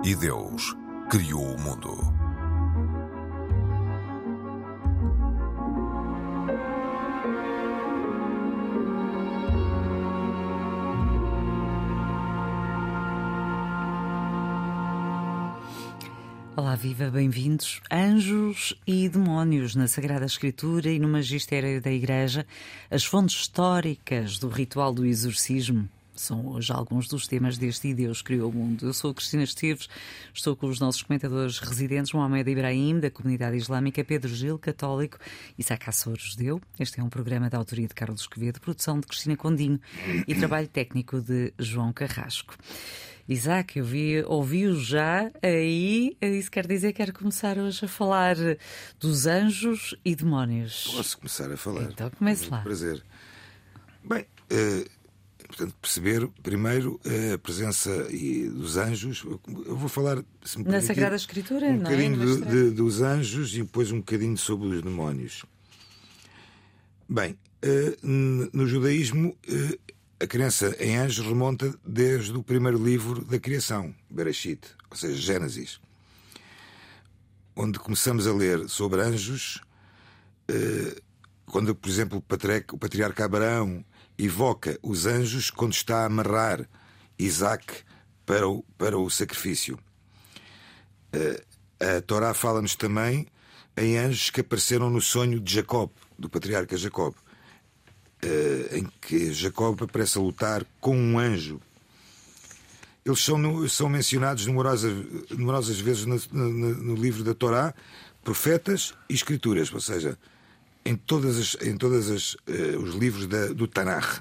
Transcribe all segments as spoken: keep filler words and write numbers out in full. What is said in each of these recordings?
E Deus criou o mundo. Olá, viva, bem-vindos. Anjos e demónios na Sagrada Escritura e no Magistério da Igreja, as fontes históricas do ritual do exorcismo. São hoje alguns dos temas deste E Deus Criou o Mundo. Eu sou a Cristina Esteves, estou com os nossos comentadores residentes, Mohamed Ibrahim, da comunidade islâmica, Pedro Gil, católico, e Isaac Assor, judeu. Este é um programa da autoria de Carlos Quevedo, produção de Cristina Condinho e trabalho técnico de João Carrasco. Isaac, eu vi, ouvi-o já aí, isso quer dizer que quero começar hoje a falar dos anjos e demónios. Posso começar a falar? Então comece Muito lá. Prazer. Bem, uh, portanto, perceber primeiro a presença e dos anjos. Eu vou falar se me na permitir, Sagrada Escritura, um não é? bocadinho No de, de, dos anjos e depois um bocadinho sobre os demónios. Bem, uh, no judaísmo, uh, a crença em anjos remonta desde o primeiro livro da criação, Bereshit, ou seja, Gênesis, onde começamos a ler sobre anjos, uh, quando, por exemplo, o patriarca, o patriarca Abraão evoca os anjos quando está a amarrar Isaac para o, para o sacrifício. Uh, a Torá fala-nos também em anjos que apareceram no sonho de Jacob, do patriarca Jacob, uh, em que Jacob aparece a lutar com um anjo. Eles são, no, são mencionados numerosas, numerosas vezes no, no, no livro da Torá, profetas e escrituras, ou seja, em todas as, em todas as, uh, os livros da, do Tanakh.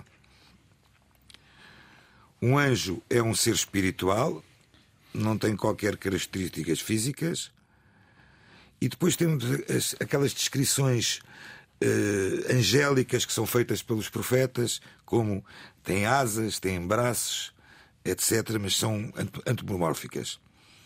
Um anjo é um ser espiritual, não tem qualquer características físicas, e depois temos as, aquelas descrições uh, angélicas que são feitas pelos profetas, como têm asas, têm braços, etcétera, mas são antropomórficas.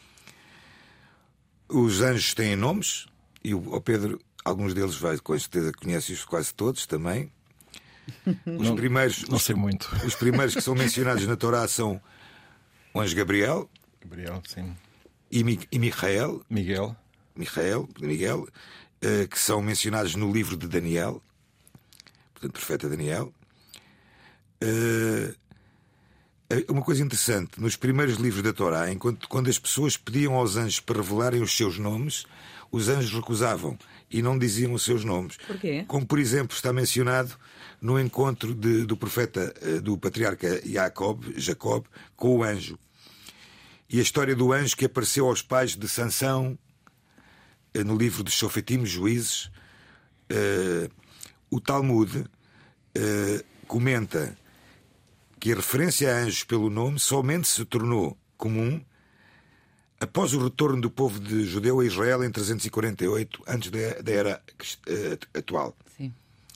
Os anjos têm nomes, e o, o Pedro, alguns deles vai, com certeza conhece-os quase todos também. Os não, primeiros, não os, sei muito. Os primeiros que são mencionados na Torá são o anjo Gabriel, Gabriel, sim. e, Mi, e Micael, Miguel, Micael, Miguel, uh, que são mencionados no livro de Daniel, portanto, profeta Daniel. Uh, uma coisa interessante, nos primeiros livros da Torá, enquanto, quando as pessoas pediam aos anjos para revelarem os seus nomes, os anjos recusavam e não diziam os seus nomes. Porquê? Como, por exemplo, está mencionado no encontro de, do profeta, do patriarca Jacob, Jacob, com o anjo. E a história do anjo que apareceu aos pais de Sansão, no livro dos Shofetim, Juízes. Uh, o Talmud uh, comenta que a referência a anjos pelo nome somente se tornou comum após o retorno do povo de judeu a Israel em trezentos e quarenta e oito, antes da, da era uh, atual. Sim.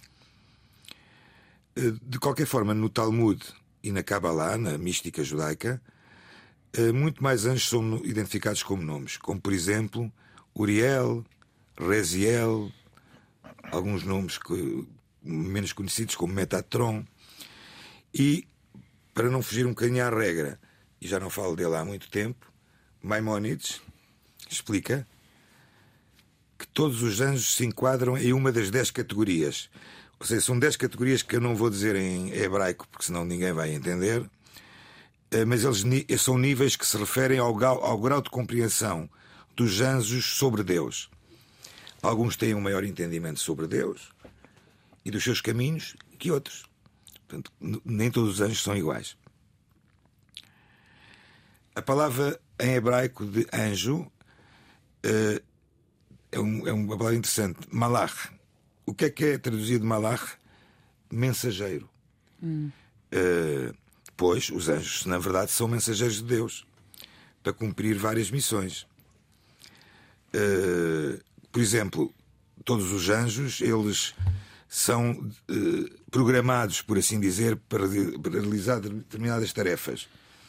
Uh, de qualquer forma, no Talmud e na Kabbalah, na mística judaica, uh, muito mais anjos são identificados como nomes, como, por exemplo, Uriel, Reziel, alguns nomes que, menos conhecidos, como Metatron. E, para não fugir um bocadinho à regra, e já não falo dele há muito tempo, Maimónides explica que todos os anjos se enquadram em uma das dez categorias. Ou seja, são dez categorias que eu não vou dizer em hebraico, porque senão ninguém vai entender, mas eles são níveis que se referem ao grau, ao grau de compreensão dos anjos sobre Deus. Alguns têm um maior entendimento sobre Deus e dos seus caminhos que outros. Portanto, nem todos os anjos são iguais. A palavra em hebraico de anjo uh, é, um, é uma palavra interessante. Malach. O que é que é traduzido malach? Mensageiro. Hum. Uh, pois os anjos, na verdade, são mensageiros de Deus para cumprir várias missões. Uh, por exemplo, todos os anjos, eles são uh, programados, por assim dizer, para, para realizar determinadas tarefas.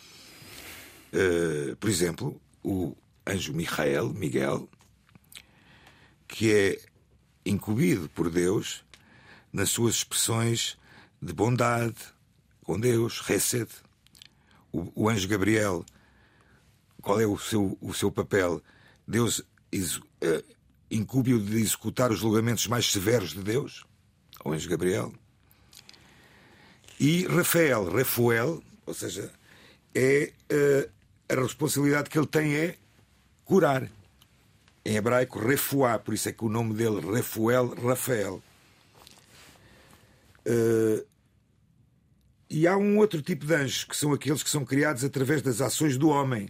Uh, por exemplo, o anjo Micael, Miguel, que é incumbido por Deus nas suas expressões de bondade com Deus, Hesed. O, o anjo Gabriel qual é o seu, o seu papel? Deus uh, incumbe-o de executar os julgamentos mais severos de Deus, o anjo Gabriel. E Rafael, Rafael, ou seja, é uh, a responsabilidade que ele tem é curar. Em hebraico, refuá, por isso é que o nome dele, Rafael, Rafael. Uh, e há um outro tipo de anjos, que são aqueles que são criados através das ações do homem.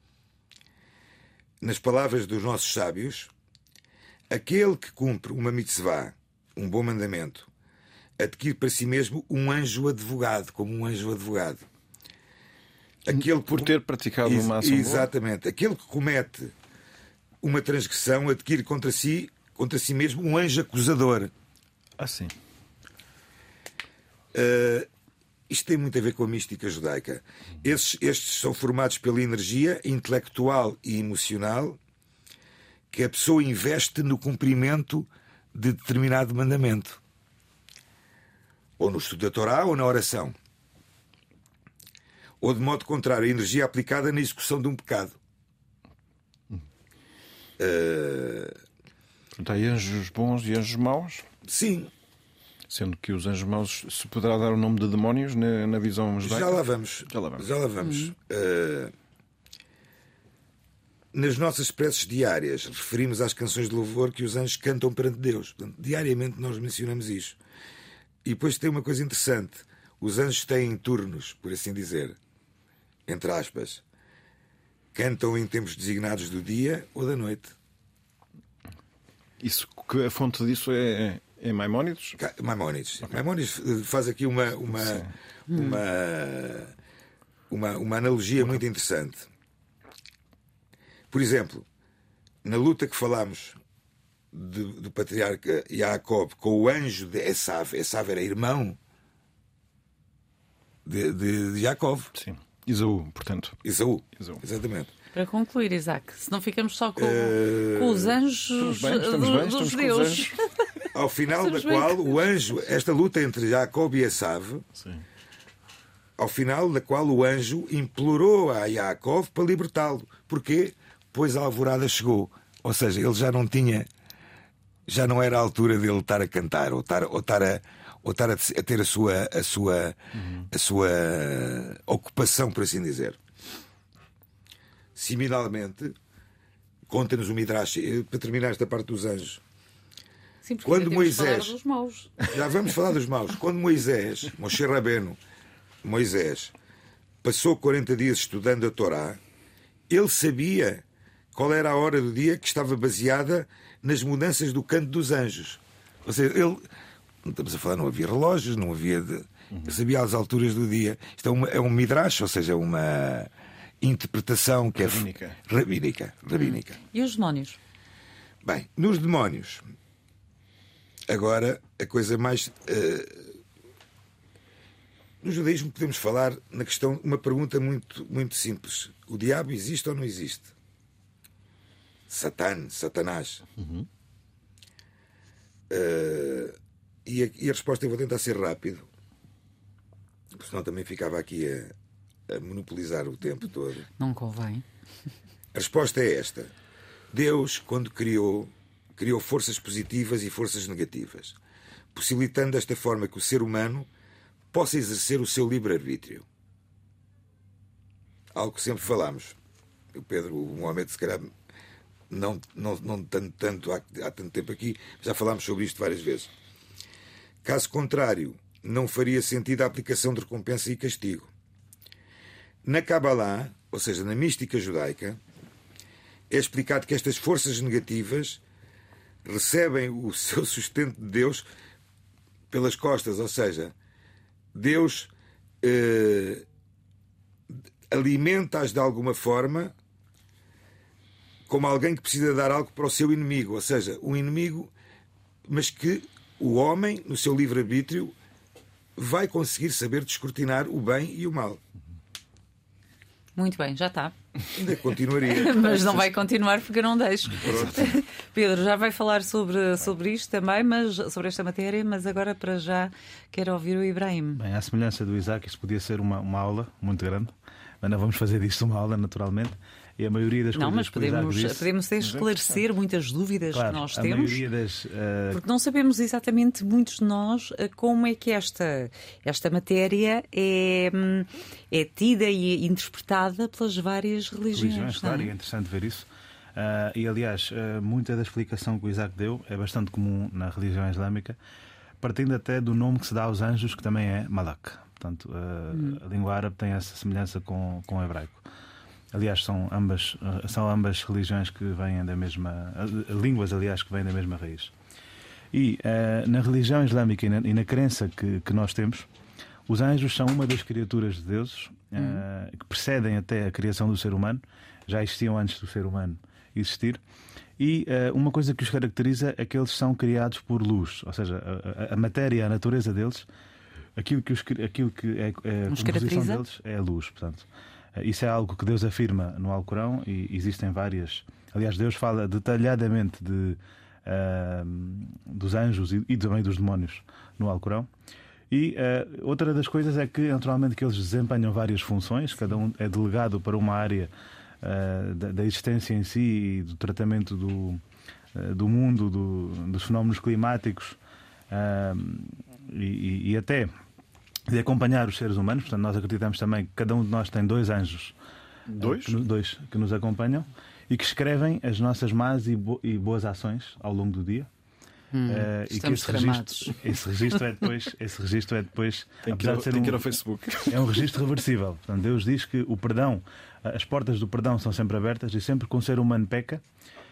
Nas palavras dos nossos sábios, aquele que cumpre uma mitzvah, um bom mandamento, adquire para si mesmo um anjo advogado, como um anjo advogado. Aquele Por ter praticado uma ação boa. Exatamente. Aquele que comete uma transgressão adquire contra si, contra si mesmo um anjo acusador. Ah, sim. Uh, isto tem muito a ver com a mística judaica. Estes, estes são formados pela energia intelectual e emocional que a pessoa investe no cumprimento de determinado mandamento. Ou no estudo da Torá ou na oração. Ou, de modo contrário, a energia aplicada na execução de um pecado. Uh... Portanto, há anjos bons e anjos maus? Sim. Sendo que os anjos maus se poderá dar o nome de demónios na, na visão judaica? Já lá vamos. Já lá vamos. Já lá vamos. Uhum. Uh... Nas nossas preces diárias, referimos às canções de louvor que os anjos cantam perante Deus. Portanto, diariamente nós mencionamos isso. E depois tem uma coisa interessante. Os anjos têm turnos, por assim dizer. Entre aspas. Cantam em tempos designados do dia ou da noite. Isso, a fonte disso é, é Maimónides? Maimónides. Okay. Maimónides faz aqui uma, uma, uma, uma, uma analogia muito interessante. Por exemplo, na luta que falámos de, do patriarca Jacob com o anjo de Esav, Esav era irmão de, de, de Jacob. Sim. Esaú, portanto. Esaú, Esaú. Exatamente. Para concluir, Isaac, se não ficamos só com, uh... com os anjos estamos bem, estamos do, bem, dos estamos judeus. Anjos. Ao final estamos da qual o anjo, esta luta entre Jacob e Esav, Sim. ao final da qual o anjo implorou a Jacob para libertá-lo. Porquê? Pois a alvorada chegou. Ou seja, ele já não tinha, já não era a altura dele estar a cantar ou estar, ou estar a ou estar a ter a sua, a sua, uhum. a sua ocupação, por assim dizer. Similarmente, conta-nos o Midrash, para terminar esta parte dos anjos. Sim, quando Moisés, falar dos maus. Já vamos falar dos maus. Quando Moisés, Moshe Rabbeinu, Moisés, passou quarenta dias estudando a Torá, ele sabia qual era a hora do dia que estava baseada nas mudanças do canto dos anjos. Ou seja, ele... Não estamos a falar, não havia relógios, não havia... De... Eu sabia as alturas do dia. Isto é, uma, é um midrash, ou seja, uma interpretação que é... Rabínica. Rabínica. Rabínica. E os demónios? Bem, nos demónios... Agora, a coisa mais... Uh... No judaísmo podemos falar na questão... Uma pergunta muito, muito simples. O diabo existe ou não existe? Satã, Satanás. Uhum. Uh... E a, e a resposta eu vou tentar ser rápido, porque senão também ficava aqui a, a monopolizar o tempo todo. Não convém. A resposta é esta. Deus, quando criou, criou forças positivas e forças negativas, possibilitando desta forma que o ser humano possa exercer o seu livre-arbítrio. Algo que sempre falámos. O Pedro, o Mohamed, se calhar não, não, não tanto, tanto há, há tanto tempo aqui, já falámos sobre isto várias vezes. Caso contrário, não faria sentido a aplicação de recompensa e castigo. Na Kabbalah, ou seja, na mística judaica, é explicado que estas forças negativas recebem o seu sustento de Deus pelas costas, ou seja, Deus eh, alimenta-as de alguma forma como alguém que precisa dar algo para o seu inimigo, ou seja, um inimigo, mas que o homem, no seu livre-arbítrio, vai conseguir saber descortinar o bem e o mal. Muito bem, já está. Ainda continuaria. Mas não vai continuar porque eu não deixo. Pedro já vai falar sobre, sobre isto também, mas, sobre esta matéria, mas agora para já quero ouvir o Ibrahim. Bem, à semelhança do Isaac, isso podia ser uma, uma aula muito grande, mas não vamos fazer disto uma aula, naturalmente. e a maioria das não, coisas mas que o Isaac podemos, disse, podemos esclarecer muitas dúvidas claro, que nós a temos. maioria das, uh... Porque não sabemos exatamente, muitos de nós, como é que esta, esta matéria é, é tida e interpretada pelas várias religiões. religiões claro, e é interessante ver isso. Uh, e aliás, uh, muita da explicação que o Isaac deu é bastante comum na religião islâmica, partindo até do nome que se dá aos anjos, que também é Malak. Portanto, uh, hum. a língua árabe tem essa semelhança com, com o hebraico. Aliás, são ambas, uh, são ambas religiões que vêm da mesma. Uh, línguas, aliás, que vêm da mesma raiz. E uh, na religião islâmica e na, e na crença que, que nós temos, os anjos são uma das criaturas de deuses uh, hum. que precedem até a criação do ser humano, já existiam antes do ser humano existir. E uh, uma coisa que os caracteriza é que eles são criados por luz, ou seja, a, a, a matéria, a natureza deles, aquilo que, os, aquilo que é, é a composição deles é a luz. Portanto, uh, isso é algo que Deus afirma no Alcorão e existem várias. Aliás, Deus fala detalhadamente de, uh, dos anjos e, e também dos demónios no Alcorão. E uh, outra das coisas é que, naturalmente, que eles desempenham várias funções, cada um é delegado para uma área Uh, da, da existência em si e do tratamento do, uh, do mundo, do, dos fenómenos climáticos uh, e, e até de acompanhar os seres humanos. Portanto, nós acreditamos também que cada um de nós tem dois anjos dois? Uh, que, dois, que nos acompanham e que escrevem as nossas más e, bo, e boas ações ao longo do dia. Hum, uh, e que esse registro, esse registro é depois, esse registro é depois tem que, ir, de ser tem um, que ir ao Facebook. É um registro reversível. Portanto, Deus diz que o perdão, as portas do perdão são sempre abertas e sempre que um ser humano peca,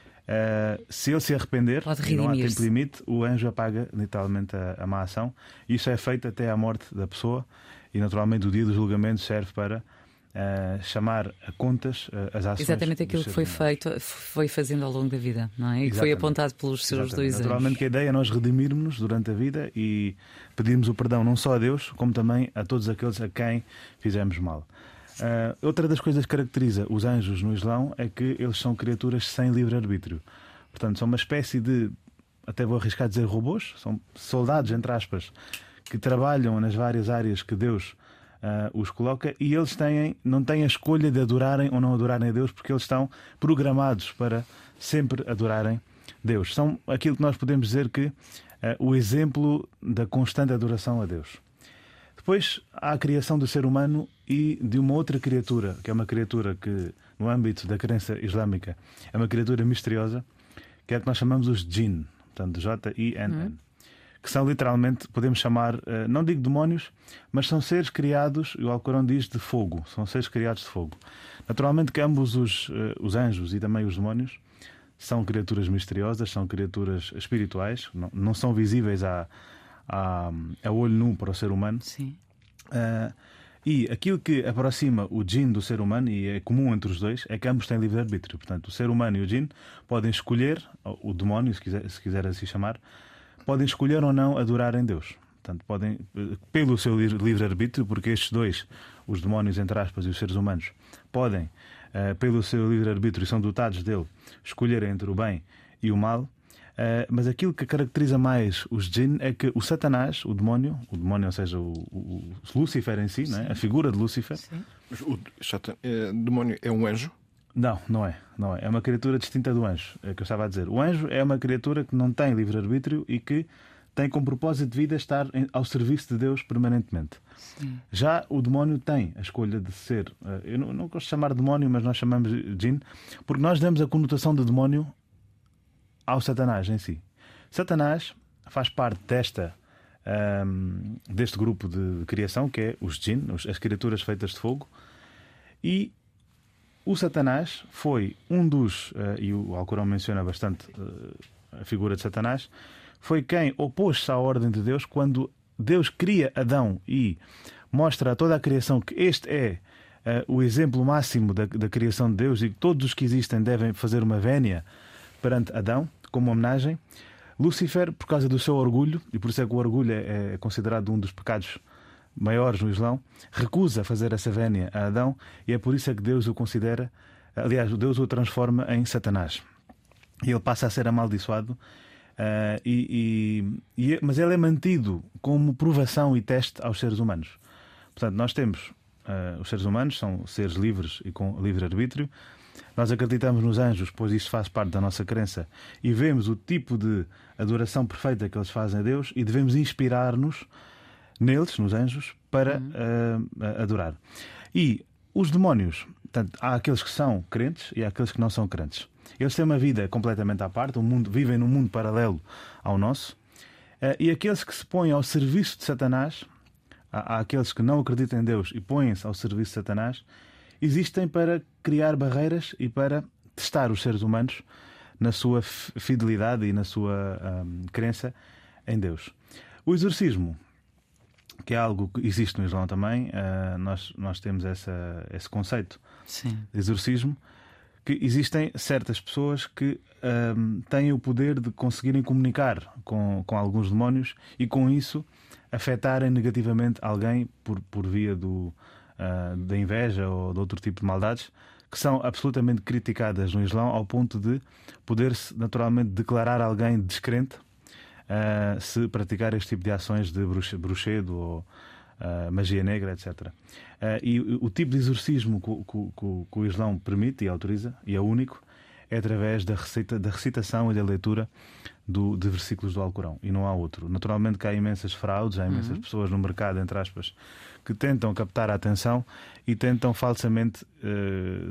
uh, se ele se arrepender e não há tempo limite, o anjo apaga literalmente a, a má ação. Isso é feito até à morte da pessoa e naturalmente o dia do julgamento serve para Uh, chamar a contas uh, as ações. Exatamente aquilo que foi feito, foi fazendo ao longo da vida, não é? E que foi apontado pelos seus Exatamente. dois anos. Naturalmente que a ideia é nós redimirmos-nos durante a vida e pedirmos o perdão não só a Deus, como também a todos aqueles a quem fizemos mal. Uh, outra das coisas que caracteriza os anjos no Islão é que eles são criaturas sem livre-arbítrio. Portanto, são uma espécie de, até vou arriscar a dizer robôs, são soldados, entre aspas, que trabalham nas várias áreas que Deus Uh, os coloca e eles têm, não têm a escolha de adorarem ou não adorarem a Deus, porque eles estão programados para sempre adorarem Deus. São aquilo que nós podemos dizer que uh, o exemplo da constante adoração a Deus. Depois há a criação do ser humano e de uma outra criatura, que é uma criatura que, no âmbito da crença islâmica, é uma criatura misteriosa, que é a que nós chamamos os jinn, portanto J I N N. Hum. Que são literalmente, podemos chamar, não digo demónios, mas são seres criados, e o Alcorão diz, de fogo. São seres criados de fogo. Naturalmente que ambos os, os anjos e também os demónios são criaturas misteriosas, são criaturas espirituais, não, não são visíveis a, a, a olho nu para o ser humano. Sim. Uh, e aquilo que aproxima o djinn do ser humano, e é comum entre os dois, é que ambos têm livre-arbítrio. Portanto, o ser humano e o djinn podem escolher, o demónio, se quiser, se quiser assim chamar, podem escolher ou não adorarem Deus. Portanto, podem, pelo seu livre-arbítrio, porque estes dois, os demónios, entre aspas, e os seres humanos, podem, uh, pelo seu livre-arbítrio, e são dotados dele, escolherem entre o bem e o mal. Uh, mas aquilo que caracteriza mais os jinn é que o Satanás, o demónio, o demónio, ou seja, o, o, o Lúcifer em si, não é? A figura de Lúcifer. Sim. Mas o é, demónio é um anjo? Não, não é, não é. É uma criatura distinta do anjo, é o que eu estava a dizer. O anjo é uma criatura que não tem livre-arbítrio e que tem como propósito de vida estar ao serviço de Deus permanentemente. Sim. Já o demónio tem a escolha de ser, eu não, não gosto de chamar demónio, mas nós chamamos de jinn, porque nós damos a conotação de demónio ao Satanás em si. Satanás faz parte desta, um, deste grupo de criação, que é os jinn, as criaturas feitas de fogo, e o Satanás foi um dos, uh, e o Alcorão menciona bastante uh, a figura de Satanás, foi quem opôs-se à ordem de Deus quando Deus cria Adão e mostra a toda a criação que este é uh, o exemplo máximo da, da criação de Deus e que todos os que existem devem fazer uma vénia perante Adão, como homenagem. Lúcifer, por causa do seu orgulho, e por isso é que o orgulho é, é considerado um dos pecados maiores no Islão, recusa fazer essa vénia a Adão e é por isso é que Deus o considera, aliás, Deus o transforma em Satanás e ele passa a ser amaldiçoado, uh, e, e, e, mas ele é mantido como provação e teste aos seres humanos. Portanto, nós temos uh, os seres humanos são seres livres e com livre-arbítrio nós acreditamos nos anjos, pois isto faz parte da nossa crença, e vemos o tipo de adoração perfeita que eles fazem a Deus e devemos inspirar-nos neles, nos anjos, para uhum. uh, adorar. E os demónios, portanto, há aqueles que são crentes e há aqueles que não são crentes. Eles têm uma vida completamente à parte, um mundo, vivem num mundo paralelo ao nosso, uh, e aqueles que se põem ao serviço de Satanás, há, há aqueles que não acreditam em Deus e põem-se ao serviço de Satanás, existem para criar barreiras e para testar os seres humanos na sua fidelidade e na sua um, crença em Deus. O exorcismo, que é algo que existe no Islão também, uh, nós, nós temos essa, esse conceito Sim. de exorcismo, que existem certas pessoas que um, têm o poder de conseguirem comunicar com, com alguns demónios e com isso afetarem negativamente alguém por, por via do Uh, da inveja ou de outro tipo de maldades, que são absolutamente criticadas no Islão ao ponto de poder-se naturalmente declarar alguém descrente uh, se praticar este tipo de ações de bruxe, bruxedo ou uh, magia negra, etcétera. Uh, e o, o tipo de exorcismo que, que, que, que o Islão permite e autoriza, e é único, é através da, recita, da recitação e da leitura do, de versículos do Alcorão, e não há outro. Naturalmente que há imensas fraudes, há imensas uhum. pessoas no mercado, entre aspas, que tentam captar a atenção e tentam falsamente uh,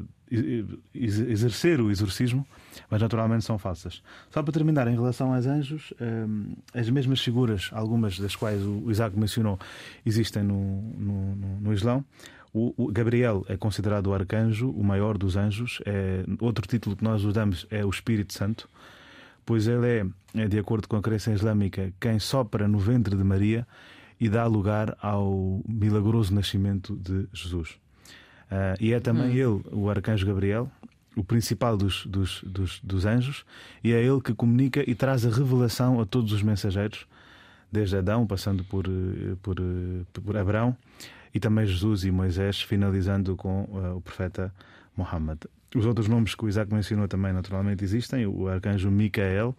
exercer o exorcismo, mas naturalmente são falsas. Só para terminar, em relação aos anjos, um, as mesmas figuras, algumas das quais o Isaac mencionou, existem no, no, no, no Islão. O, o Gabriel é considerado o arcanjo, o maior dos anjos. É, outro título que nós usamos é o Espírito Santo, pois ele é, é, de acordo com a crença islâmica, quem sopra no ventre de Maria e dá lugar ao milagroso nascimento de Jesus. Uh, e é também hum. ele, o arcanjo Gabriel, o principal dos, dos, dos, dos anjos, e é ele que comunica e traz a revelação a todos os mensageiros, desde Adão, passando por, por, por Abraão, e também Jesus e Moisés, finalizando com uh, o profeta Muhammad. Os outros nomes que o Isaac mencionou também naturalmente existem. O arcanjo Micael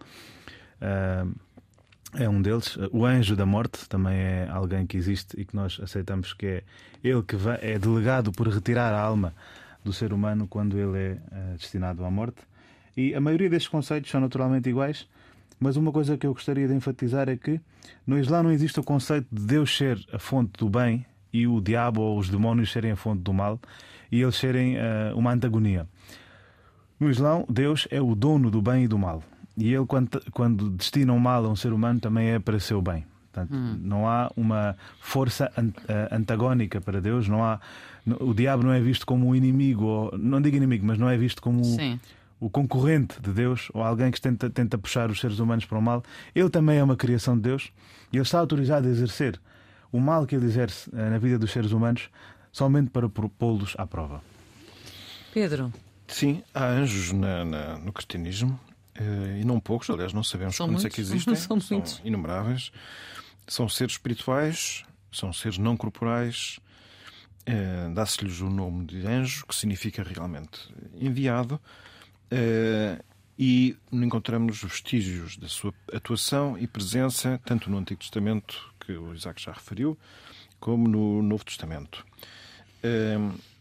uh, é um deles. O anjo da morte também é alguém que existe e que nós aceitamos que é ele que vai, é delegado por retirar a alma do ser humano quando ele é uh, destinado à morte. E a maioria destes conceitos são naturalmente iguais, mas uma coisa que eu gostaria de enfatizar é que no Islã não existe o conceito de Deus ser a fonte do bem e o diabo ou os demónios serem a fonte do mal e eles serem uh, uma antagonia. No Islão, Deus é o dono do bem e do mal. E ele, quando, quando destina o mal a um ser humano, também é para seu bem. Portanto, hum. não há uma força antagónica para Deus. Não há, o diabo não é visto como um inimigo, ou, não digo inimigo, mas não é visto como o, o concorrente de Deus ou alguém que tenta, tenta puxar os seres humanos para o mal. Ele também é uma criação de Deus e ele está autorizado a exercer o mal que ele exerce na vida dos seres humanos somente para pô-los à prova. Pedro. Sim, há anjos na, na, no cristianismo. E não poucos, aliás, não sabemos são quantos muitos. É que existem. São, são inumeráveis. São seres espirituais, são seres não corporais. É, dá-se-lhes o nome de anjo, que significa realmente enviado. É, e encontramos vestígios da sua atuação e presença, tanto no Antigo Testamento, que o Isaac já referiu, como no Novo Testamento. É,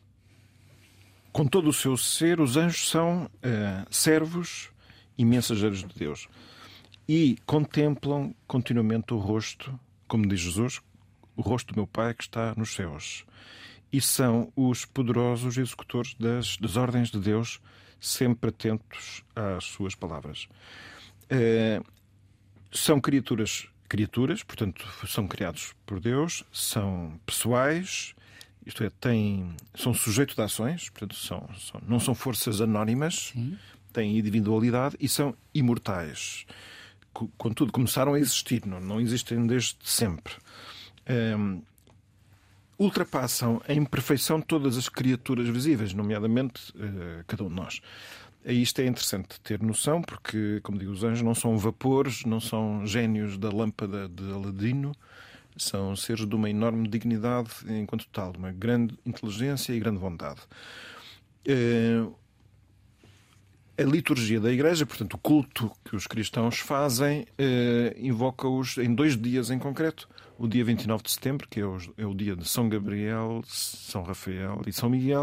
com todo o seu ser, os anjos são é, servos e mensageiros de Deus. E contemplam continuamente o rosto, como diz Jesus, o rosto do meu Pai que está nos céus. E são os poderosos executores das, das ordens de Deus, sempre atentos às suas palavras. É, são criaturas, criaturas, portanto, são criados por Deus, são pessoais, isto é, têm, são sujeitos de ações, portanto, são, são, não são forças anónimas, Sim. têm individualidade e são imortais. Contudo, começaram a existir, não, não existem desde sempre. Um, ultrapassam em perfeição todas as criaturas visíveis, nomeadamente uh, cada um de nós. Isto é interessante ter noção, porque, como digo, os anjos não são vapores, não são génios da lâmpada de Aladino, são seres de uma enorme dignidade enquanto tal, de uma grande inteligência e grande vontade. Uh, A liturgia da Igreja, portanto, o culto que os cristãos fazem, eh, invoca-os em dois dias em concreto. O dia vinte e nove de setembro, que é o, é o dia de São Gabriel, São Rafael e São Miguel,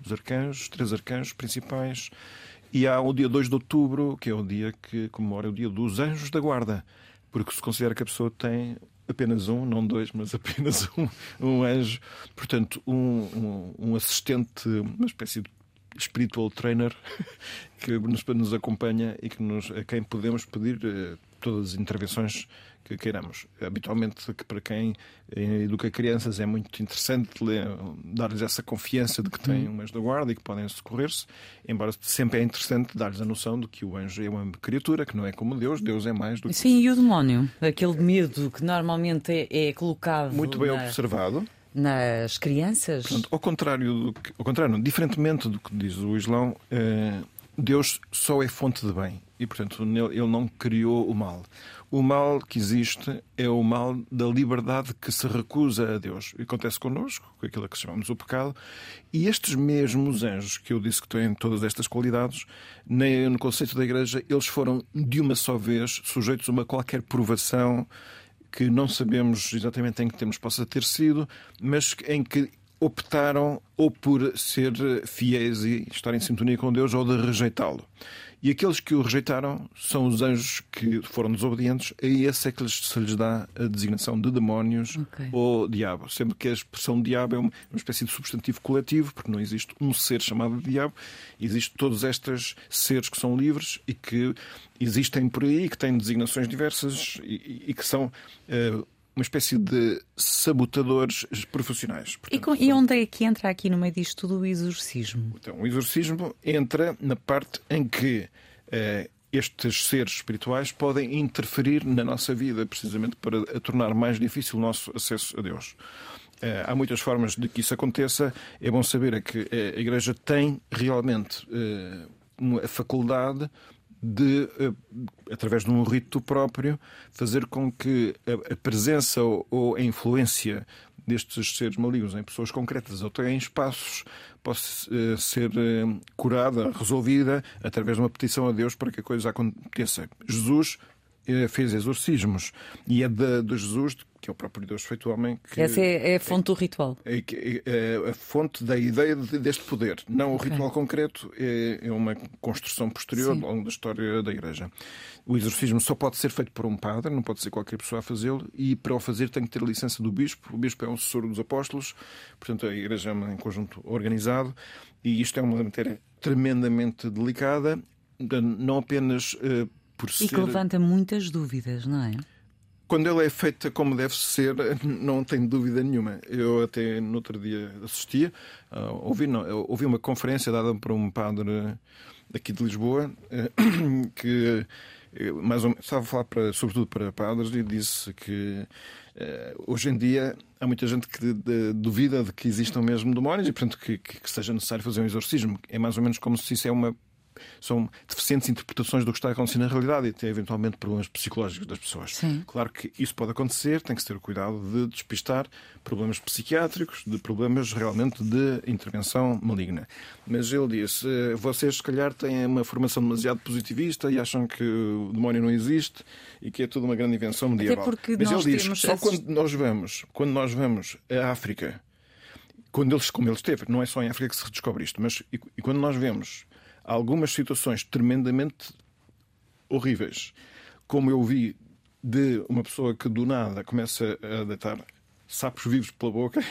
os arcanjos, três arcanjos principais, e há o dia dois de outubro, que é o dia que comemora o dia dos anjos da guarda, porque se considera que a pessoa tem apenas um, não dois, mas apenas um, um anjo, portanto, um, um, um assistente, uma espécie de spiritual trainer que nos, nos acompanha e que nos, a quem podemos pedir uh, todas as intervenções que queiramos. Habitualmente, que para quem educa crianças é muito interessante dar-lhes essa confiança de que têm um anjo da guarda e que podem socorrer-se, embora sempre é interessante dar-lhes a noção de que o anjo é uma criatura, que não é como Deus, Deus é mais do que... Sim, e o demónio? Aquele medo que normalmente é, é colocado... Muito bem na... observado. Nas crianças? Portanto, ao contrário, do que, ao contrário, não, diferentemente do que diz o Islão, eh, Deus só é fonte de bem e, portanto, ele não criou o mal. O mal que existe é o mal da liberdade que se recusa a Deus. E acontece connosco, com aquilo que chamamos o pecado. E estes mesmos anjos, que eu disse que têm todas estas qualidades, no conceito da Igreja, eles foram de uma só vez sujeitos a uma qualquer provação que não sabemos exatamente em que termos possa ter sido, mas em que optaram ou por ser fiéis e estar em sintonia com Deus ou de rejeitá-lo. E aqueles que o rejeitaram são os anjos que foram desobedientes, a esse é que se lhes dá a designação de demónios okay. ou diabo. Sempre que a expressão diabo é uma espécie de substantivo coletivo, porque não existe um ser chamado diabo, existem todos estes seres que são livres e que existem por aí, que têm designações diversas e, e que são uh, uma espécie de sabotadores profissionais. Portanto, e, com, e onde é que entra aqui no meio disto tudo o exorcismo? Então, o exorcismo entra na parte em que eh, estes seres espirituais podem interferir na nossa vida, precisamente para a tornar mais difícil o nosso acesso a Deus. Eh, há muitas formas de que isso aconteça. É bom saber é que a Igreja tem realmente eh, uma faculdade de, através de um rito próprio, fazer com que a presença ou a influência destes seres malignos em pessoas concretas ou até em espaços possa ser curada, resolvida, através de uma petição a Deus para que a coisa aconteça. Jesus fez exorcismos e é de, de Jesus, que é o próprio Deus feito homem, que essa é, é a fonte do ritual. É, é, é a fonte da ideia de, deste poder. Não okay. o ritual concreto, é, é uma construção posterior Sim. ao longo da história da Igreja. O exorcismo só pode ser feito por um padre, não pode ser qualquer pessoa a fazê-lo, e para o fazer tem que ter a licença do bispo. O bispo é um assessor dos apóstolos, portanto a Igreja é um conjunto organizado, e isto é uma matéria tremendamente delicada, não apenas uh, por ser... E que levanta muitas dúvidas, não é? Quando ela é feita como deve ser, não tenho dúvida nenhuma. Eu até no outro dia assistia, uh, ouvi, não, ouvi uma conferência dada por um padre aqui de Lisboa, uh, que mais ou menos, estava a falar para, sobretudo para padres, e disse que uh, hoje em dia há muita gente que de, de, duvida de que existam mesmo demónios e, portanto, que, que, que seja necessário fazer um exorcismo. É mais ou menos como se isso é uma... São deficientes interpretações do que está a acontecer na realidade e até eventualmente problemas psicológicos das pessoas. Sim. Claro que isso pode acontecer, tem que se ter o cuidado de despistar problemas psiquiátricos, de problemas realmente de intervenção maligna. Mas ele disse, vocês se calhar têm uma formação demasiado positivista e acham que o demónio não existe e que é tudo uma grande invenção medieval. Mas ele diz, só esses... quando nós vamos, quando nós vamos à África, quando eles, como ele esteve, não é só em África que se redescobre isto, mas e, e quando nós vemos algumas situações tremendamente horríveis, como eu vi de uma pessoa que do nada começa a deitar sapos vivos pela boca.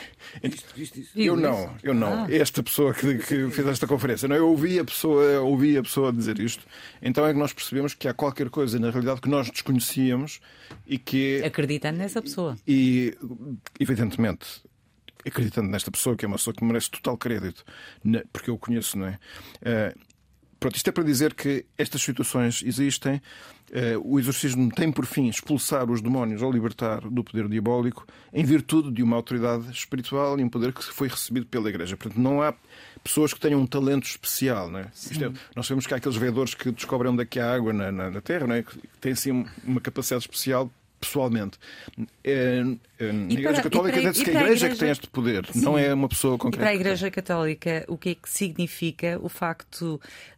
Eu não, eu não. Ah. Esta pessoa que, que fez esta conferência, não, eu ouvi a pessoa, ouvi a pessoa dizer isto. Então é que nós percebemos que há qualquer coisa na realidade que nós desconhecíamos e que acreditando nessa pessoa. E evidentemente acreditando nesta pessoa, que é uma pessoa que merece total crédito, porque eu conheço, não é? Uh, Pronto, isto é para dizer que estas situações existem. O exorcismo tem por fim expulsar os demónios ou libertar do poder diabólico em virtude de uma autoridade espiritual e um poder que foi recebido pela Igreja. Portanto, não há pessoas que tenham um talento especial. Não é? Isto é, nós sabemos que há aqueles veedores que descobrem onde é que há água na, na, na Terra, não é? Que têm assim uma capacidade especial pessoalmente. É, é, na Igreja para, Católica diz-se que a Igreja é que tem este poder, sim, não é uma pessoa concreta. E para a Igreja Católica, o que é que significa o facto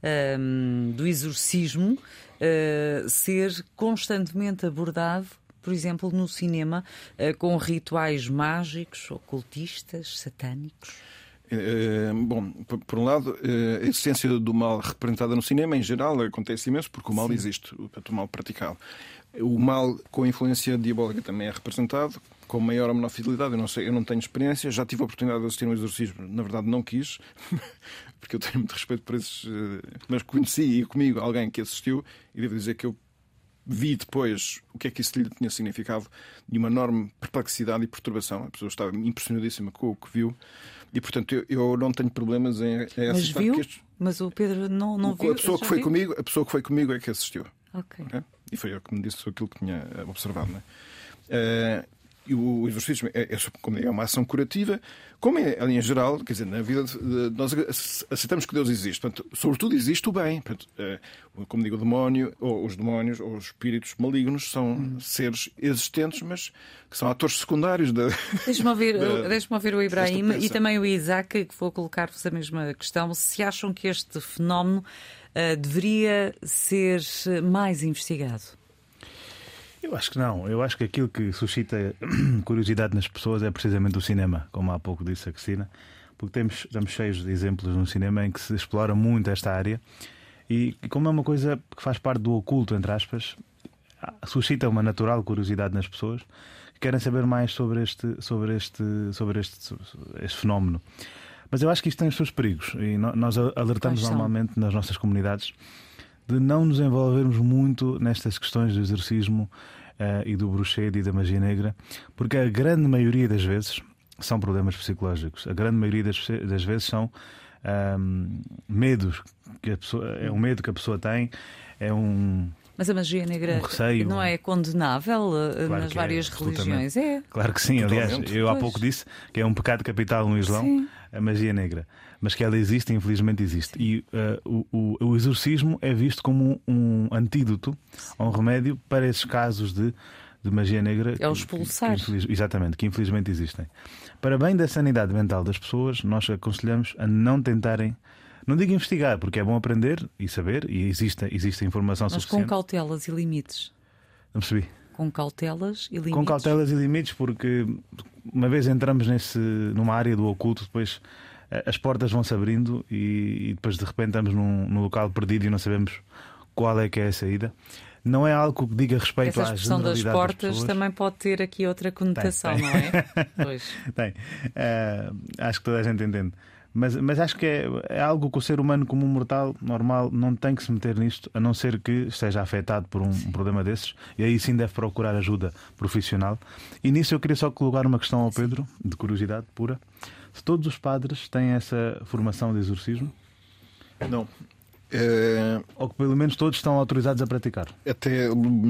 um, do exorcismo uh, ser constantemente abordado, por exemplo, no cinema, uh, com rituais mágicos, ocultistas, satânicos? Bom, por um lado, a existência do mal representada no cinema, em geral, acontece imenso porque o mal Sim. existe, o mal praticado. O mal com influência diabólica também é representado, com maior ou menor fidelidade. Eu não sei, eu não tenho experiência, já tive a oportunidade de assistir um exorcismo, na verdade não quis, porque eu tenho muito respeito por esses. Mas conheci e comigo alguém que assistiu e devo dizer que eu vi depois o que é que isso lhe tinha significado, de uma enorme perplexidade e perturbação. A pessoa estava impressionadíssima com o que viu. E, portanto, eu, eu não tenho problemas em, em Mas assistir. viu? Estes... Mas o Pedro não, não viu? A pessoa, que foi comigo, a pessoa que foi comigo é que assistiu. Ok. Okay? E foi eu que me disse aquilo que tinha observado. Não é? Uh, e o exorcismo é, é, como é uma ação curativa, como é ali em geral, quer dizer, na vida de, de, nós aceitamos que Deus existe. Portanto, sobretudo existe o bem. Portanto, uh, como digo, o demónio, ou os demónios, ou os espíritos malignos são hum. seres existentes, mas que são atores secundários da. Deixa-me ouvir, da, deixa-me ouvir o Ibrahim e também o Isaac, que vou colocar-vos a mesma questão. Se acham que este fenómeno uh, deveria ser mais investigado? Eu acho que não. Eu acho que aquilo que suscita curiosidade nas pessoas é precisamente o cinema, como há pouco disse a Cristina, porque temos, estamos cheios de exemplos no cinema em que se explora muito esta área e, como é uma coisa que faz parte do oculto, entre aspas, suscita uma natural curiosidade nas pessoas que querem saber mais sobre este, sobre este, sobre este, sobre este fenómeno. Mas eu acho que isto tem os seus perigos e nós alertamos normalmente nas nossas comunidades de não nos envolvermos muito nestas questões do exorcismo uh, e do bruxedo e da magia negra, porque a grande maioria das vezes são problemas psicológicos. A grande maioria das, das vezes são um, medos que a pessoa, é um medo que a pessoa tem, é um. Mas a magia negra um receio, não é condenável uh, claro nas que várias é, religiões? É. Claro que sim, aliás, eu há pois. pouco disse que é um pecado capital no Islão, sim. a magia negra. Mas que ela existe, infelizmente existe. Sim. E uh, o, o exorcismo é visto como um, um antídoto, um remédio para esses casos de, de magia negra. É o expulsar. Que, que, exatamente, que infelizmente existem. Para bem da sanidade mental das pessoas, nós aconselhamos a não tentarem, não digo investigar, porque é bom aprender e saber, e existe, existe informação Mas suficiente. Mas com cautelas e limites. Não percebi. Com cautelas e limites. Com cautelas e limites, porque uma vez entramos nesse, numa área do oculto, depois as portas vão se abrindo e, e depois de repente estamos num, num local perdido e não sabemos qual é que é a saída. Não é algo que diga respeito à generalidade das pessoas. Essa expressão das portas também pode ter aqui outra conotação, tem, tem. Não é? Pois. Tem. Uh, acho que toda a gente entende. Mas, mas acho que é, é algo que o ser humano como um mortal normal não tem que se meter nisto, a não ser que esteja afetado por um, um problema desses, e aí sim deve procurar ajuda profissional. E nisso eu queria só colocar uma questão ao Pedro, de curiosidade pura. Se todos os padres têm essa formação de exorcismo? Não. É... Ou que pelo menos todos estão autorizados a praticar? Até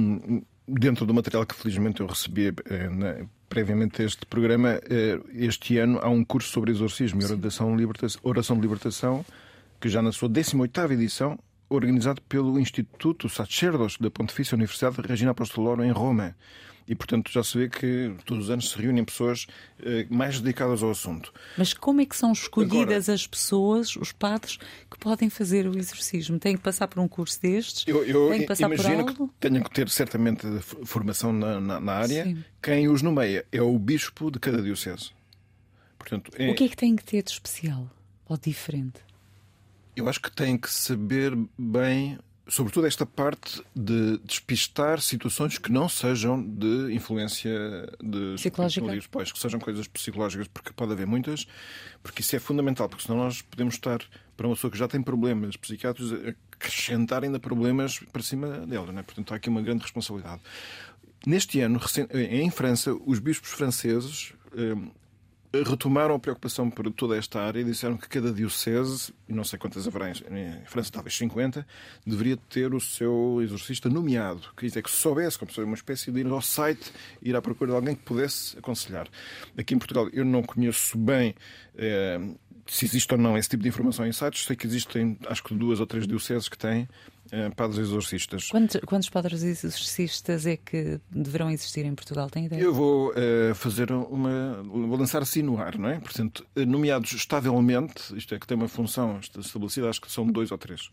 dentro do material que felizmente eu recebi é, né, previamente a este programa, é, este ano há um curso sobre exorcismo e oração, libertação, oração de libertação, que já na sua décima oitava edição, organizado pelo Instituto Sacerdos da Pontifícia Universidade Regina Apostolorum em Roma. E, portanto, já se vê que todos os anos se reúnem pessoas eh, mais dedicadas ao assunto. Mas como é que são escolhidas Agora, as pessoas, os padres, que podem fazer o exorcismo? Têm que passar por um curso destes? Eu, eu Têm que passar imagino por algo? que tenham que ter certamente formação na, na, na área. Sim. Quem os nomeia é o bispo de cada diocese. Portanto, é... O que é que têm que ter de especial ou diferente? Eu acho que têm que saber bem... Sobretudo esta parte de despistar situações que não sejam de influência de psicológica, pois, que sejam coisas psicológicas, porque pode haver muitas, porque isso é fundamental, porque senão nós podemos estar para uma pessoa que já tem problemas psiquiátricos a acrescentar ainda problemas para cima dela, não é? Portanto, há aqui uma grande responsabilidade. Neste ano, em França, os bispos franceses retomaram a preocupação por toda esta área e disseram que cada diocese, e não sei quantas haverá em França, talvez cinquenta, deveria ter o seu exorcista nomeado. Quer dizer, que se soubesse, como se fosse uma espécie de ir ao site e ir à procura de alguém que pudesse aconselhar. Aqui em Portugal eu não conheço bem eh, se existe ou não esse tipo de informação em sites. Sei que existem, acho que duas ou três dioceses que têm eh, padres exorcistas. Quantos, quantos padres exorcistas é que deverão existir em Portugal? Tem ideia? Eu vou uh, fazer uma... Vou lançar assim no ar, não é? Portanto, nomeados estavelmente, isto é, que tem uma função estabelecida, acho que são dois ou três,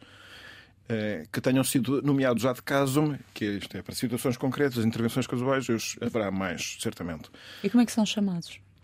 uh, que tenham sido nomeados ad casum, que isto é para situações concretas, intervenções casuais, haverá mais, certamente. E como é que são chamados?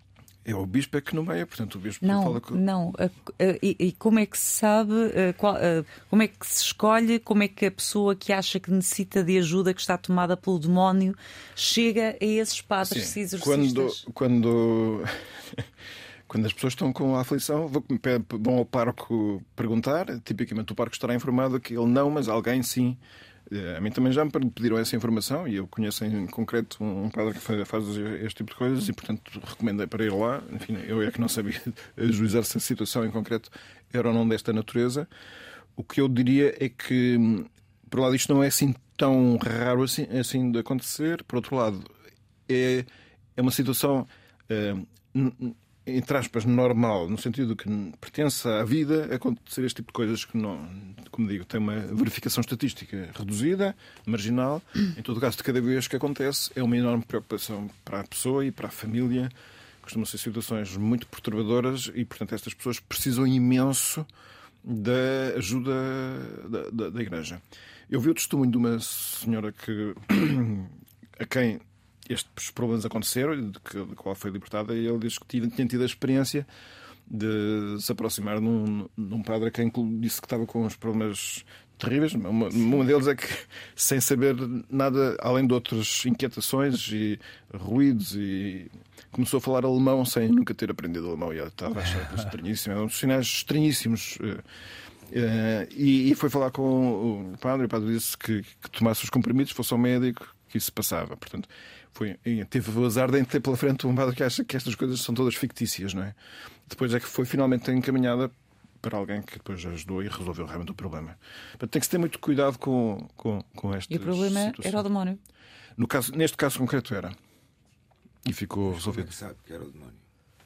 É o bispo é que nomeia, portanto o bispo Não, fala com... não. A- a- E, e como é que se sabe, a, qual- a- como é que se escolhe, como é que a pessoa que acha que necessita de ajuda, que está tomada pelo demónio, chega a esses padres Sim, exorcistas? quando, quando, quando as pessoas estão com a aflição, vão vão ao parco perguntar. Tipicamente o parco estará informado que ele não, mas alguém sim. A mim também já me pediram essa informação e eu conheço em concreto um padre que faz este tipo de coisas e, portanto, recomendei para ir lá. Enfim, eu é que não sabia ajuizar se a situação em concreto era ou não desta natureza. O que eu diria é que, por um lado, isto não é assim tão raro assim, assim de acontecer. Por outro lado, é, é uma situação, eh, entre aspas, normal, no sentido que pertence à vida acontecer este tipo de coisas que, não, como digo, tem uma verificação estatística reduzida, marginal. Em todo caso, de cada vez que acontece, é uma enorme preocupação para a pessoa e para a família. Costumam ser situações muito perturbadoras e, portanto, estas pessoas precisam imenso da ajuda da, da, da Igreja. Eu vi o testemunho de uma senhora que, a quem estes problemas aconteceram, de que, de qual foi libertada, e ele diz que tinha, tinha tido a experiência de se aproximar de um, de um padre a quem disse que estava com uns problemas terríveis. Uma, uma deles é que, sem saber nada, além de outras inquietações e ruídos, e começou a falar alemão sem nunca ter aprendido alemão, e ela estava a achar estranhíssimo. Eram uns sinais estranhíssimos. Uh, e, e foi falar com o padre, e o padre disse que, que tomasse os comprimidos, fosse ao médico, que isso passava. Portanto, foi, teve o azar de ter pela frente um padre que acha que estas coisas são todas fictícias, não é? Depois é que foi finalmente encaminhada para alguém que depois ajudou e resolveu realmente o problema. Portanto, tem que se ter muito cuidado com, com, com estas E o problema situações. era o demónio. No caso, neste caso concreto era. E ficou Como é resolvido. que sabe que era o demónio?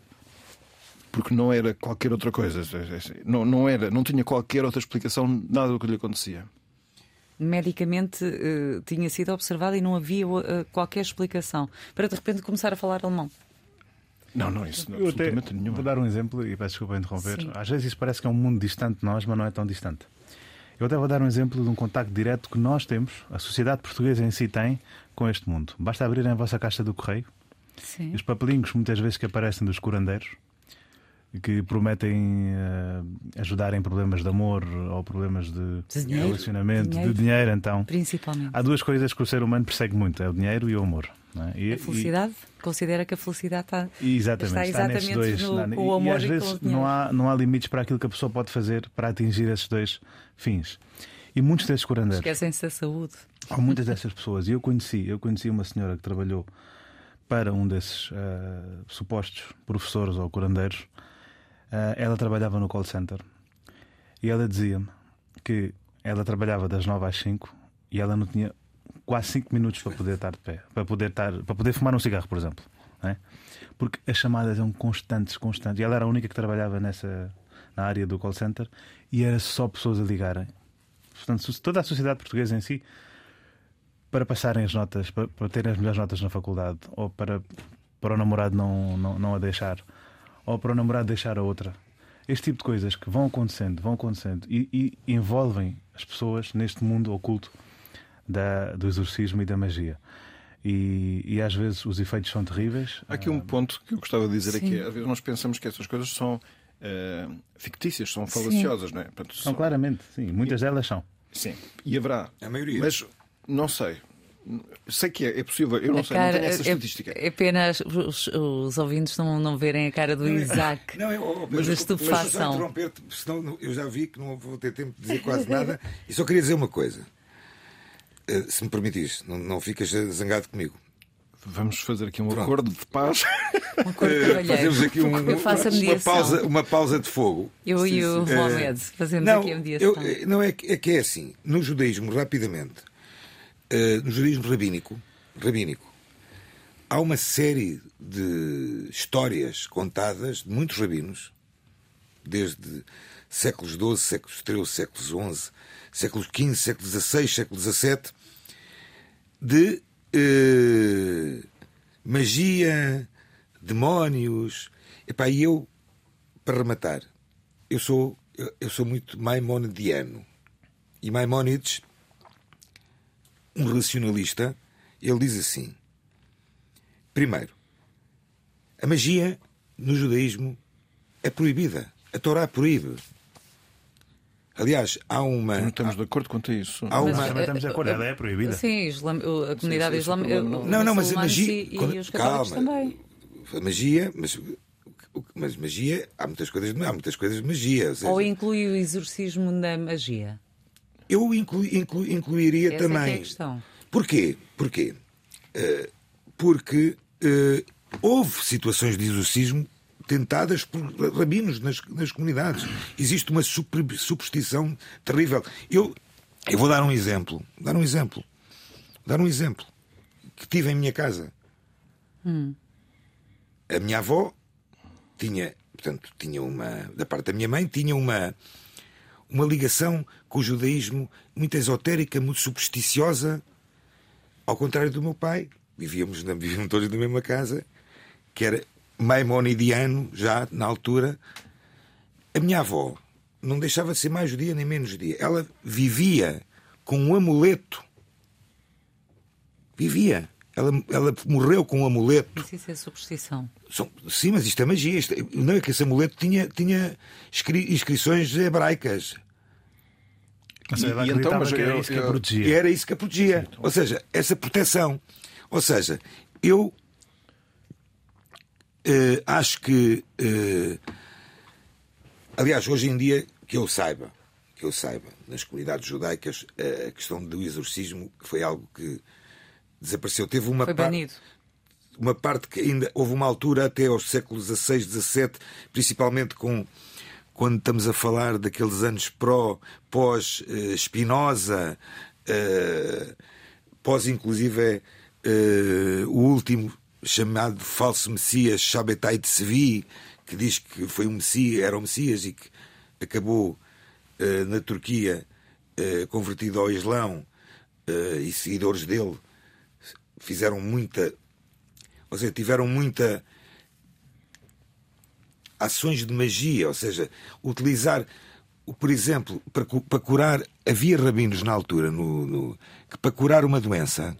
Porque não era qualquer outra coisa. Não, não, era, não tinha qualquer outra explicação, nada do que lhe acontecia. Medicamente uh, tinha sido observado e não havia uh, qualquer explicação. Para de repente começar a falar alemão. Não, não, isso não, Eu até absolutamente nenhuma. vou dar um exemplo e peço desculpa interromper. Sim. Às vezes isso parece que é um mundo distante de nós, mas não é tão distante. Eu até vou dar um exemplo de um contacto direto que nós temos, a sociedade portuguesa em si tem, com este mundo. Basta abrirem a vossa caixa do correio Sim. e os papelinhos muitas vezes que aparecem dos curandeiros, que prometem uh, ajudar em problemas de amor ou problemas de, De dinheiro. relacionamento, Dinheiro. de dinheiro, então. Principalmente. Há duas coisas que o ser humano persegue muito: é o dinheiro e o amor. Não é? E, A felicidade? Considera que a felicidade está, e, exatamente, está está nestes exatamente dois. no, não, com o amor e, às e, vezes com o dinheiro. não há, não há limites para aquilo que a pessoa pode fazer para atingir esses dois fins. E muitos desses curandeiros, Esquecem-se da saúde. há muitas dessas pessoas. E eu conheci, eu conheci uma senhora que trabalhou para um desses uh, supostos professores ou curandeiros. Uh, ela trabalhava no call center e ela dizia-me que ela trabalhava das nove às cinco e ela não tinha quase cinco minutos para poder estar de pé, para poder, estar, para poder fumar um cigarro, por exemplo, não é? Porque as chamadas eram constantes, constantes. E ela era a única que trabalhava nessa, na área do call center e era só pessoas a ligarem. Portanto, toda a sociedade portuguesa em si, para passarem as notas, para, para terem as melhores notas na faculdade, ou para, para o namorado não, não, não a deixar, ou para o namorado deixar a outra. Este tipo de coisas que vão acontecendo, vão acontecendo e, e envolvem as pessoas neste mundo oculto da, do exorcismo e da magia. E, e às vezes os efeitos são terríveis. Há aqui um ponto que eu gostava de dizer: Sim. é que às vezes nós pensamos que estas coisas são uh, fictícias, são falaciosas, não é? Portanto, São claramente, sim, muitas delas são. Sim, e haverá. A maioria. Mas não sei. Sei que é, é possível, eu não A sei, cara- não tenho essa é- estatística. É pena os, os ouvintes não, não verem a cara do Isaac. Não, eu, oh, Mas mas, a mas só estupefação. interromper-te, senão eu já vi que não vou ter tempo de dizer quase nada. E só queria dizer uma coisa. Uh, se me permitires, não, não ficas zangado comigo. Vamos fazer aqui um Pronto. acordo de paz. Um acordo Uh, cavalheiro. fazemos aqui um- Eu faço a uma, mediação. pausa, uma pausa de fogo. Eu e o sim. Mohamed fazemos Não, aqui a mediação. eu, não é, que- é que é assim. No judaísmo, rapidamente, uh, no judaísmo rabínico, rabínico, há uma série de histórias contadas de muitos rabinos, desde séculos doze, séculos treze, séculos onze, séculos quinze, século dezasseis, século dezassete, de eh, magia, demónios. Epá, e eu, para rematar, eu sou, eu, eu sou muito maimonidiano. E Maimónides, um racionalista, ele diz assim: primeiro, a magia no judaísmo é proibida. A Torá proíbe. Aliás, há uma. Não estamos de acordo quanto a isso. Há Mas uma... também estamos de acordo, ela é proibida. Sim, islam, a comunidade sim, islâmica. não, Não, não, mas a magia. E, quando- e os católicos calma. também. A magia, mas, mas magia, há muitas coisas, há muitas coisas de magia. Ou seja, Ou inclui o exorcismo na magia? eu inclu, inclu, incluiria Essa é que é também. a questão. Porquê? Porquê? Uh, porque uh, houve situações de exorcismo tentadas por rabinos nas, nas comunidades. Existe uma super, superstição terrível. Eu, eu vou dar um exemplo. Dar um exemplo. Dar um exemplo. Que tive em minha casa. Hum. A minha avó tinha, portanto, tinha uma, da parte da minha mãe, tinha uma, uma ligação com o judaísmo muito esotérica, muito supersticiosa, ao contrário do meu pai. Vivíamos, vivíamos todos na mesma casa, que era maimonidiano, já na altura. A minha avó não deixava de ser mais judia nem menos judia. Ela vivia com um amuleto. Vivia. Ela, ela morreu com um amuleto. Mas isso é superstição. São, sim, mas isto é magia. Isto, não é que esse amuleto tinha, tinha inscri, inscrições hebraicas. Mas ela E- e acreditava então, mas que era eu- isso que a eu- protegia. E era isso que a protegia. Ou seja, essa proteção. Ou seja, eu eh, acho que. eh, aliás, hoje em dia, que eu saiba, que eu saiba, nas comunidades judaicas, eh, a questão do exorcismo foi algo que desapareceu. Teve uma Foi par- banido. uma parte que ainda houve uma altura até aos séculos dezasseis, dezassete, principalmente com quando estamos a falar daqueles anos pró, pós eh, Spinoza, eh, pós inclusive eh, o último chamado falso Messias, Shabbatai Tzvi, que diz que foi um Messias, era um Messias e que acabou eh, na Turquia eh, convertido ao Islão, eh, e seguidores dele fizeram muita, ou seja, tiveram muita ações de magia, ou seja, utilizar, por exemplo, para, cu- para curar, havia rabinos na altura no, no- que para curar uma doença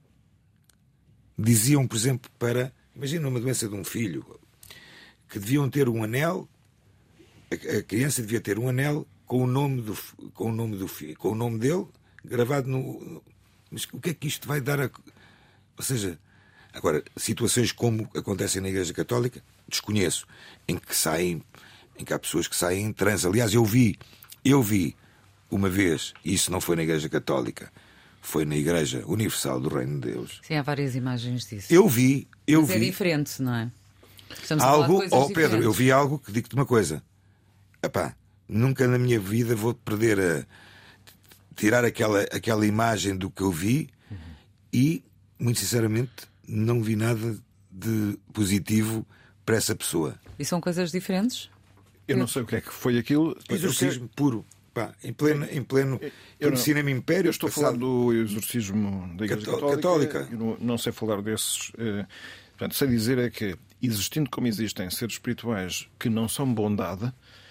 diziam, por exemplo, para, imagina uma doença de um filho, que deviam ter um anel, a, a criança devia ter um anel com o nome do, f- com o nome do filho, com o nome dele gravado no, no- mas o que é que isto vai dar a, ou seja, agora, situações como acontecem na Igreja Católica, desconheço, em que saem, em que há pessoas que saem em transe. Aliás, eu vi, eu vi uma vez, e isso não foi na Igreja Católica, foi na Igreja Universal do Reino de Deus. Sim, há várias imagens disso. Eu vi, eu Mas é vi diferente, não é? Estamos a falar de algo, coisas oh Pedro, diferentes. eu vi algo que digo-te uma coisa. Epá, nunca na minha vida vou perder a tirar aquela, aquela imagem do que eu vi e, muito sinceramente, não vi nada de positivo para essa pessoa. E são coisas diferentes? Eu não sei o que é que foi aquilo. Exorcismo puro. Pá, em pleno, em pleno, Eu pleno não- cinema império. Eu estou a falar do exorcismo da Igreja Cató- Católica. Católica. Eu não, não sei falar desses. Eh, portanto, sei dizer é que, existindo como existem seres espirituais que não são bondade,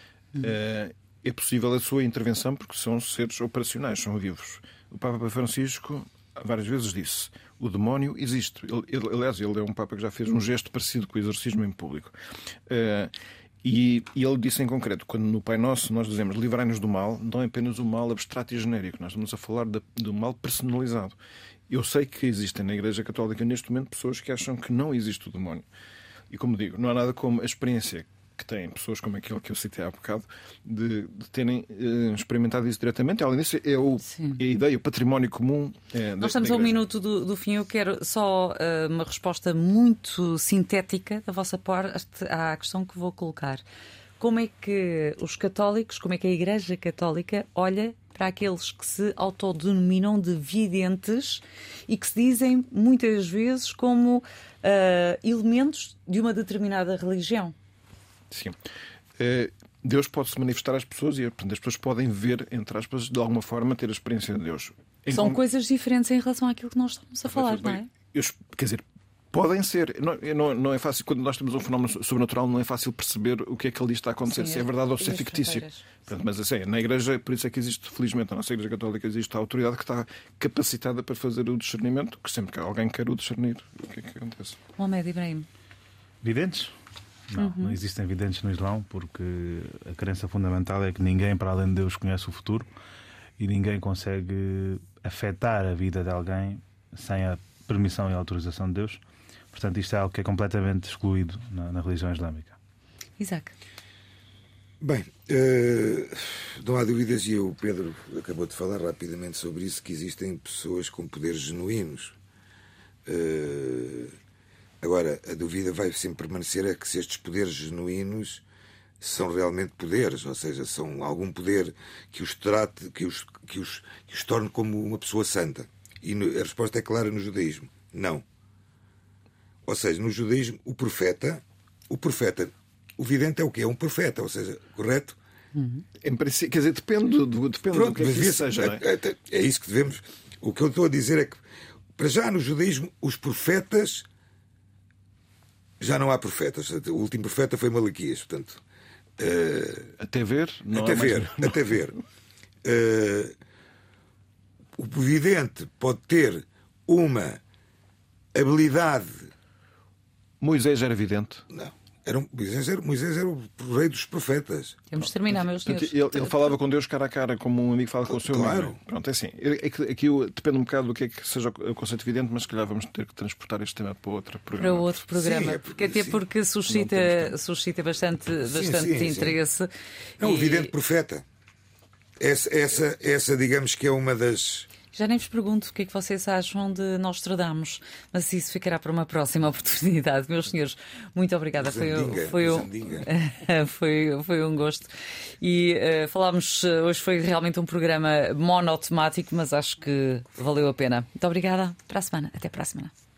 eh, é possível a sua intervenção porque são seres operacionais, são vivos. O Papa Francisco várias vezes disse: o demónio existe. Ele, ele, aliás, ele é um Papa que já fez um gesto parecido com o exorcismo em público. Eh, E, e ele disse em concreto, quando no Pai Nosso nós dizemos livrai-nos do mal, não é apenas o mal abstrato e genérico, nós estamos a falar de, do mal personalizado. Eu sei que existem na Igreja Católica neste momento pessoas que acham que não existe o demónio. E como digo, não há nada como a experiência que têm pessoas como aquele que eu citei há bocado de, de terem eh, experimentado isso diretamente. Além disso, é, o, é a ideia, o património comum. Eh, da, Nós estamos da a um Igreja. minuto do, do fim. Eu quero só uh, uma resposta muito sintética da vossa parte à questão que vou colocar. Como é que os católicos, como é que a Igreja Católica olha para aqueles que se autodenominam de videntes e que se dizem muitas vezes como uh, elementos de uma determinada religião? Sim. Eh, Deus pode se manifestar às pessoas e, portanto, as pessoas podem ver, entre aspas, de alguma forma, ter a experiência de Deus. Em São com- coisas diferentes em relação àquilo que nós estamos a falar, não é? Eu, quer dizer, podem ser. Não, não, não é fácil, quando nós temos um fenómeno sobrenatural, não é fácil perceber o que é que ali está a acontecer, Sim, se é verdade ou se é as fictício. fronteiras. Portanto, mas assim, na Igreja, por isso é que existe, felizmente, na nossa Igreja Católica, existe a autoridade que está capacitada para fazer o discernimento, que sempre que alguém quer o discernir, o que é que acontece? Mohamed Ibrahim. Videntes? Não, uhum. não existem videntes no Islão, porque a crença fundamental é que ninguém para além de Deus conhece o futuro e ninguém consegue afetar a vida de alguém sem a permissão e a autorização de Deus. Portanto, isto é algo que é completamente excluído na, na religião islâmica. Isaac. Bem, uh, não há dúvidas, e o Pedro acabou de falar rapidamente sobre isso, que existem pessoas com poderes genuínos. Uh, agora, a dúvida vai sempre permanecer é que se estes poderes genuínos são realmente poderes, ou seja, são algum poder que os trate, que os, que os, que os torne como uma pessoa santa. E no, a resposta é clara no judaísmo: não. Ou seja, no judaísmo, o profeta, o profeta, o vidente é o quê? É um profeta, ou seja, correto? Uhum. Em princípio, quer dizer, depende do, depende Pronto, do que é que isso seja. É, não é? É, é isso que devemos. O que eu estou a dizer é que, para já no judaísmo, os profetas, já não há profetas. O último profeta foi Malaquias, portanto. Uh, até ver, não até há ver, mais... até ver. Uh, o vidente pode ter uma habilidade. Moisés era vidente? Não. Era um, Moisés, era, Moisés era o rei dos profetas. Temos de terminar, meus senhores. Ele, ele falava com Deus cara a cara, como um amigo fala com o seu claro. amigo. Pronto, é assim. É que aqui depende um bocado do que é que seja o conceito vidente, mas se calhar vamos ter que transportar este tema para outro programa. Para outro programa. Sim, é porque, até sim. porque suscita, suscita bastante, bastante sim, sim, interesse. Sim. É um e... vidente profeta. Essa, essa, essa, digamos que é uma das... Já nem vos pergunto o que é que vocês acham de Nostradamus, mas isso ficará para uma próxima oportunidade. Meus senhores, muito obrigada. Foi, foi, um, foi, foi um gosto. E uh, falámos, hoje foi realmente um programa monotemático, mas acho que valeu a pena. Muito obrigada. Para a semana. Até para a semana.